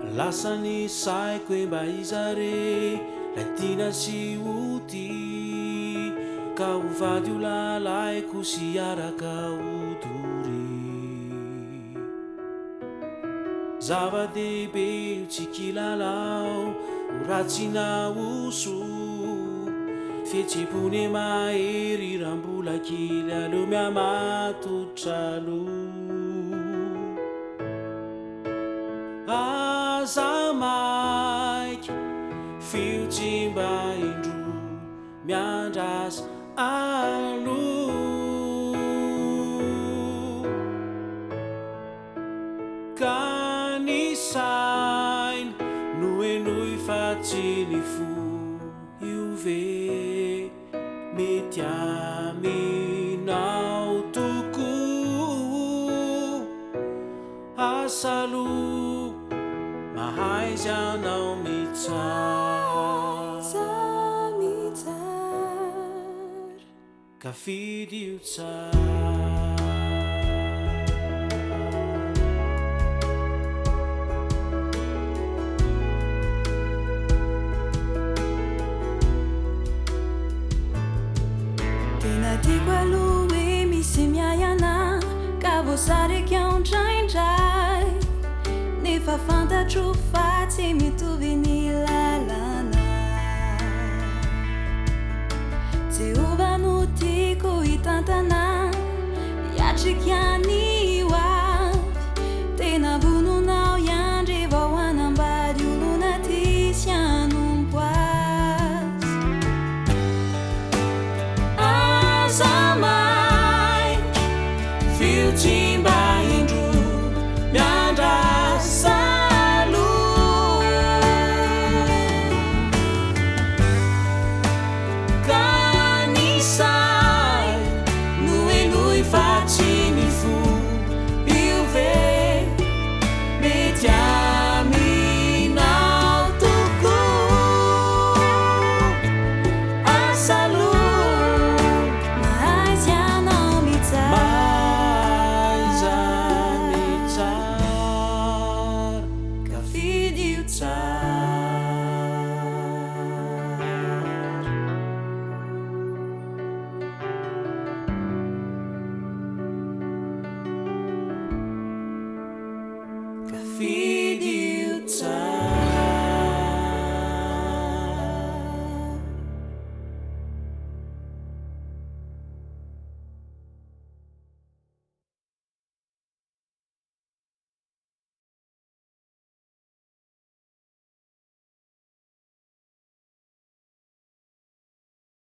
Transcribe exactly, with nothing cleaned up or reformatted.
Lasany saiko hoe mba izare lay tina sy ody ka hovady ho lalaiko sy araka odory zava-dehibe io tsy kilalao ho ratsina oso fietsipony mahery raha mbola kely aleo miamatotra lo aza maiky fiotsimba indro miandrasa alo ka ny saina noenoy fa tsy ny fo io ve mety aminao tokoa asalo mahaizy anao mitsara ka fidy io tsara tena tiako aloha hoe misy miayana ka voasariky aondraindray nefa fantatro fa tsy mitovy ny lalana Jehovah no tiako hitantana iatrika